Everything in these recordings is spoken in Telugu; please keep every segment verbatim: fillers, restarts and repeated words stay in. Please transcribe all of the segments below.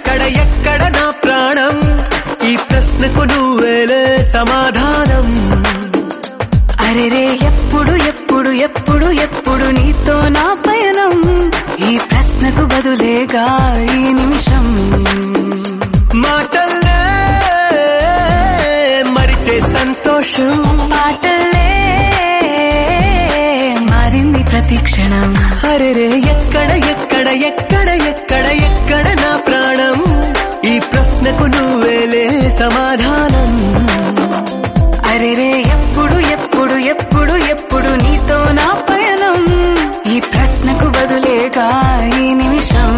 ఎక్కడ ఎక్కడ నా ప్రాణం ఈ ప్రశ్నకు నువ్వేలే సమాధానం అరే రే ఎప్పుడు ఎప్పుడు ఎప్పుడు ఎప్పుడు నీతో నా పయనం ఈ ప్రశ్నకు బదులేగా ఈ నిమిషం మాటల్లే మరిచే సంతోషం మాటల్లే మారింది ప్రతి క్షణం అరే రే ఎక్కడ ఎక్కడ ఎక్కడ ఎక్కడ ఎక్కడ నా ప్రాణం ఈ ప్రశ్నకు నువ్వేలే సమాధానం అరే రే ఎప్పుడు ఎప్పుడు ఎప్పుడు ఎప్పుడు నీతో నా పయనం ఈ ప్రశ్నకు బదులేగా ఈ నిమిషం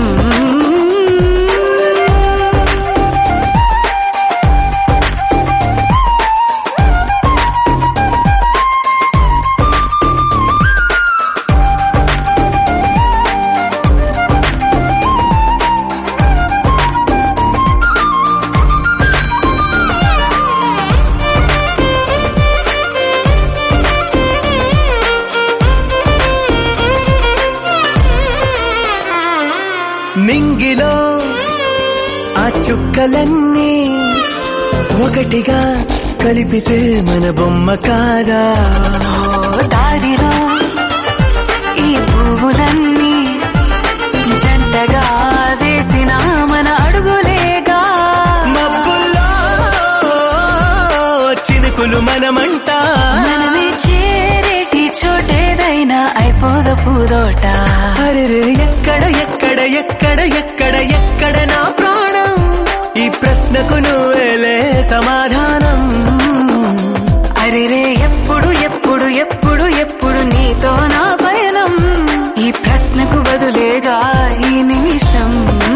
నింగిలో ఆ చుక్కలన్నీ ఒకటిగా కలిపితే మన బొమ్మ కాదా దారిలో ఈ పువ్వులన్నీ జంటగా వేసిన మన అడుగులేగా మబ్బుల్లో చినుకులు మనమంట మనమే చేరేటి చోటేదైనా అయిపోదు పూదోట అరే ఎక్కడ ఎక్కడ ఎక్కడ ఎక్కడ ఎక్కడ నా ప్రాణం ఈ ప్రశ్నకు నువ్వేలే సమాధానం అరే రే ఎప్పుడు ఎప్పుడు ఎప్పుడు ఎప్పుడు నీతో నా పయనం ఈ ప్రశ్నకు బదులేగా ఈ నిమిషం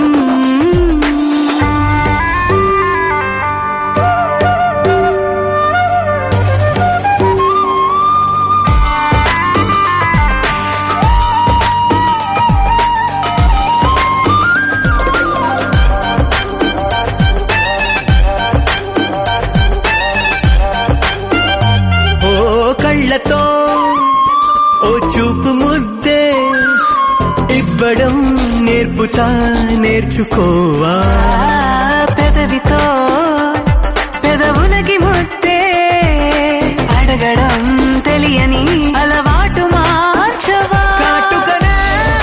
కళ్ళతో ఓ చూపు ముద్దే ఇవ్వడం నేర్పుతా నేర్చుకోవా పెదవితో పెదవులకి ముద్దే అడగడం తెలియని అలవాటు మార్చవా కాటుకనే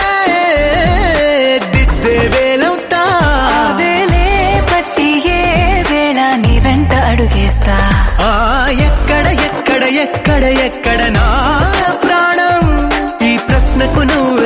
దిద్దే వేలవుతా వేలే పట్టి ఏ వేళ నీ వెంట అడుగేస్తా ఆ ఎక్కడ ఎక్కడ ఎక్కడ ఎక్కడ నా ప్రాణం ఈ ప్రశ్నకు నువ్వు